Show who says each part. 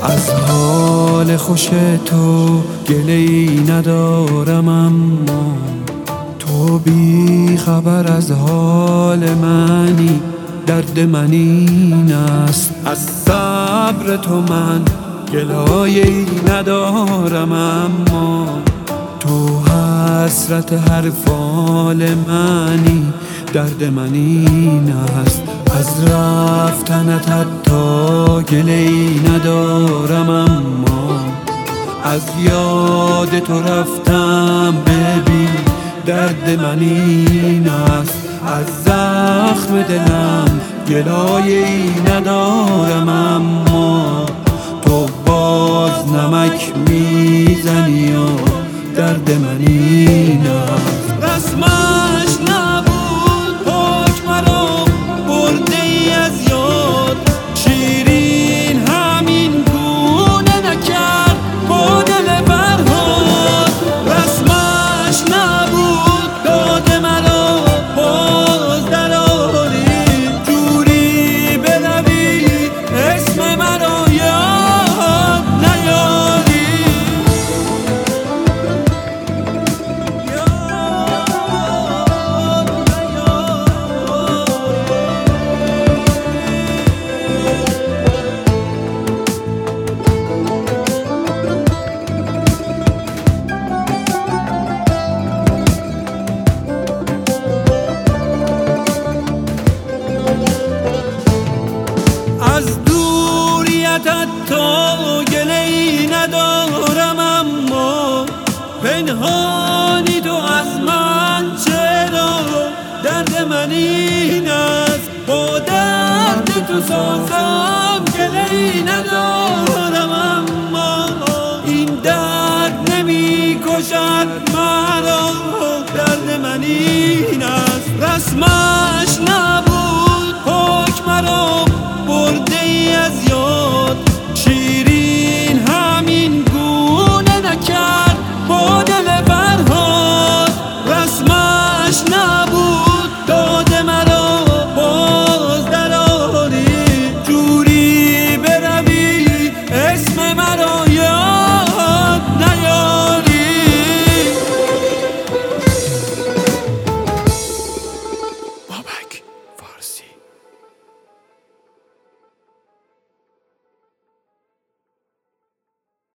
Speaker 1: از حال خوش تو گله‌ای ندارم، اما تو بی خبر از حال منی، درد من این است. از صبر تو من گلایه‌ای ندارم، اما تو حسرت هر فال منی، درد من این است. از رفتنت حتی گله‌ای ندارم، اما از یاد تو رفتم ببین، درد من این است. از زخم دلم گلایه‌ای ندارم، اما تو باز نمک میزنی و درد من این است. رسمش نبود حکم رو برده ای از یاد، شیرین همین گونه نکرد با دل فرهاد. رسمش نبود داد مرا باز دراری، جوری بروی اسم مرا یاد نیاری. از دوریتت تو گله‌ای ندارم، اما پنهانی تو از من چرا، درد من این است. با درد تو سازم گله‌ای ندارم، اما این درد نمی کشد مرا، درد من این است. رسما